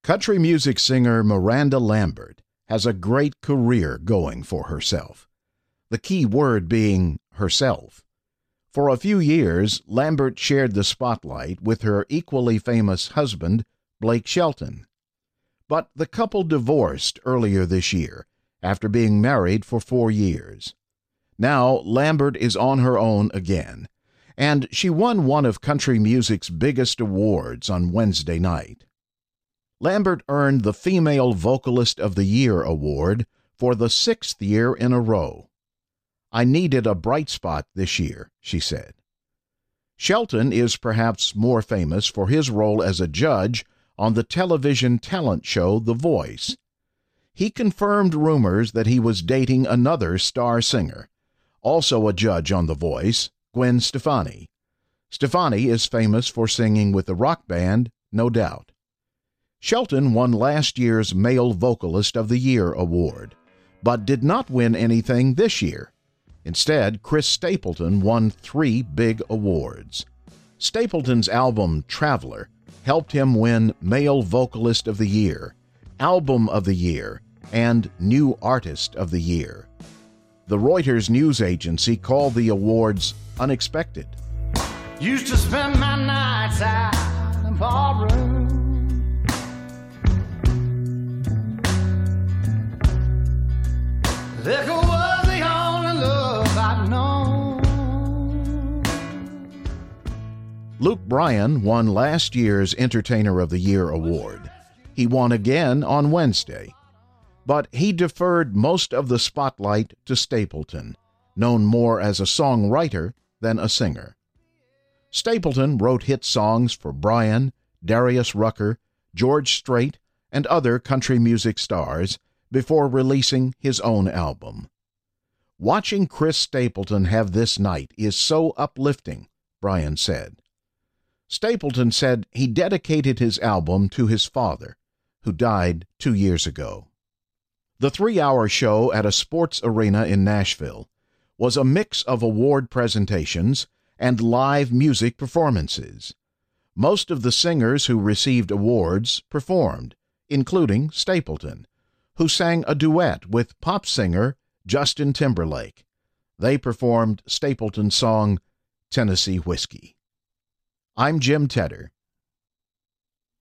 Country music singer Miranda Lambert has a great career going for herself. The key word being herself. For a few years, Lambert shared the spotlight with her equally famous husband, Blake Shelton. But the couple divorced earlier this year after being married for 4 years. Now, Lambert is on her own again, and she won one of country music's biggest awards on Wednesday night. Lambert earned the Female Vocalist of the Year award for the 6th year in a row. "I needed a bright spot this year," she said. Shelton is perhaps more famous for his role as a judge on the television talent show The Voice. He confirmed rumors that he was dating another star singer, also a judge on The Voice, Gwen Stefani. Stefani is famous for singing with the rock band No Doubt. Shelton won last year's Male Vocalist of the Year award, but did not win anything this year. Instead, Chris Stapleton won 3 big awards. Stapleton's album Traveler helped him win Male Vocalist of the Year, Album of the Year, and New Artist of the Year. The Reuters news agency called the awards unexpected. Used to spend my nights out in ballroom. Liquor was the only love I'd known. Luke Bryan won last year's Entertainer of the Year award. He won again on Wednesday. But he deferred most of the spotlight to Stapleton, known more as a songwriter than a singer. Stapleton wrote hit songs for Bryan, Darius Rucker, George Strait, and other country music stars before releasing his own album. "Watching Chris Stapleton have this night is so uplifting," Bryan said. Stapleton said he dedicated his album to his father, who died 2 years ago. The 3-hour show at a sports arena in Nashville was a mix of award presentations and live music performances. Most of the singers who received awards performed, including Stapleton, who sang a duet with pop singer Justin Timberlake. They performed Stapleton's song Tennessee Whiskey. I'm Jim Tedder.